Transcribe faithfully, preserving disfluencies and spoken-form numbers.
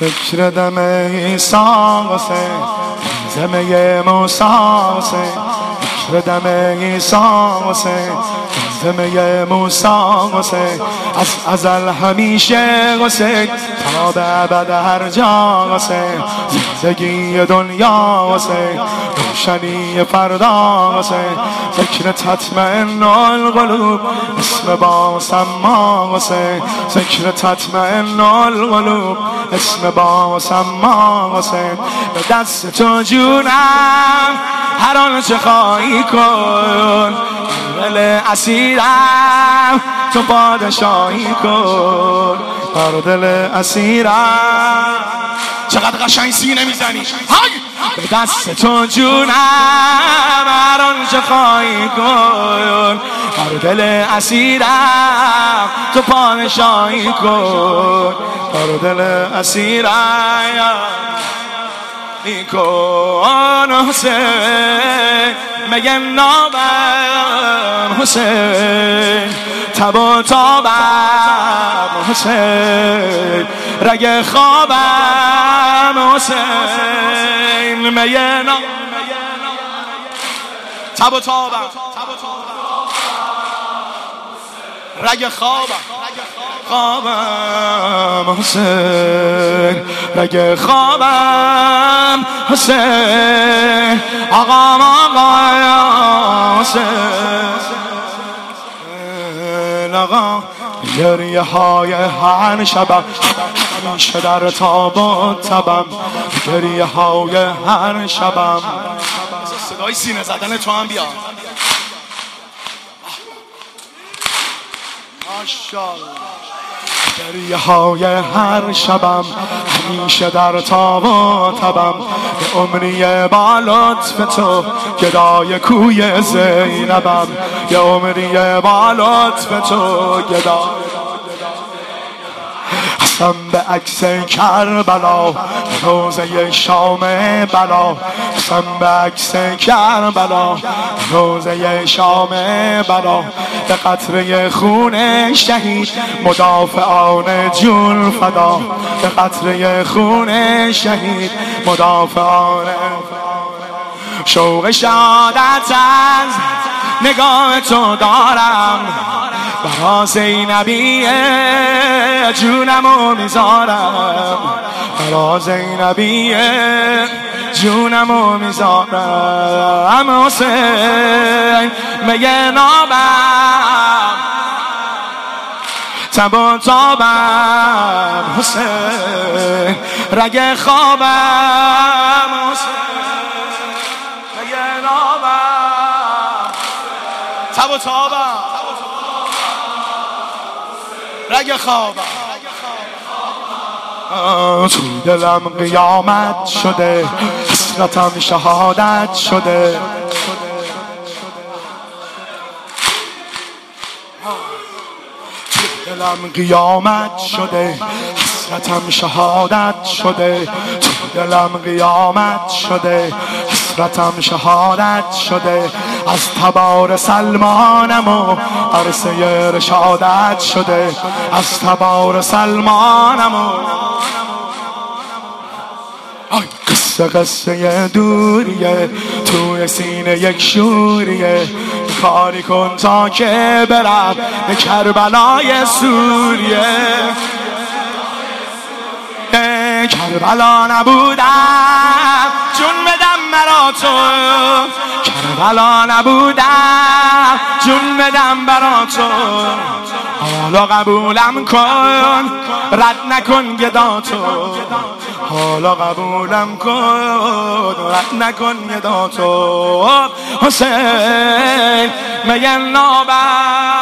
فکر دم عیسی حسین زمه موسی حسین فکر دم عیسی حسین زمه موسی حسین از ازل همیشه حسین تا به ابد هر جا حسین زندگی دنیا حسین روشنی فردا حسین فکر تطمئن القلوب اسم با سما حسین فکر تطمئن القلوب اسم با سما حسین به دست تو جونم هر آنچه خواهی کن دل اسیرم تو پادشاهی کن بر دل اسیرم چقدر قشنگ سینه میزنی های به دست تو جونم هر آنچه خواهی کن بر دل اسیرم تو پادشاهی کن بر دل اسیرم میکن حسین مگه نابم حسین تب و تابم حسین رگ خوابم حسین مگه نابم تب و تابم رگ خوابم خوابم حسین رگ خوابم حسین آقا آقا حسین آقا گریه های هر شبم همیشه در تاب و تبم گریه های هر شبم صدای سینه زدن تو هم بیا ماشاءالله گریه های هر شبم همیشه در تاب و تبم به عمری با لطف تو گدای کوی زینبم یه عمری با لطف تو گدای قسم به عکس کربلا روزه شام بلا قسم به عکس کربلا روزه شام بلا به قطره خون شهید مدافعان جون فدا به قطره خون شهید مدافعان شوق شهادت از نگاه تو دارم برا زینبی جونمو میذارم برا زینبی جونمو میذارم حسین مگه نابم تب و تابم حسین رگ خوابم حسین مگه نابم تب و تابم رگ خوابم تو دلم قیامت شده حسرتم شهادت شده تو دلم قیامت شده حسرتم شهادت شده تو دلم قیامت شده حسرتم شهادت شده از تبار سلمانم و عرصه رشادت شده از تبار سلمانم و قصه قصه دوریه توی سینه یک شوریه کاری کن تا که برم به کربلای سوریه کربلا نبودم جون بدم مرا تو کربلا نبودم جون بدم برا تو حالا قبولم کن رد نکن گدا تو حالا قبولم کن رد نکن گدا تو حسین مگه نابم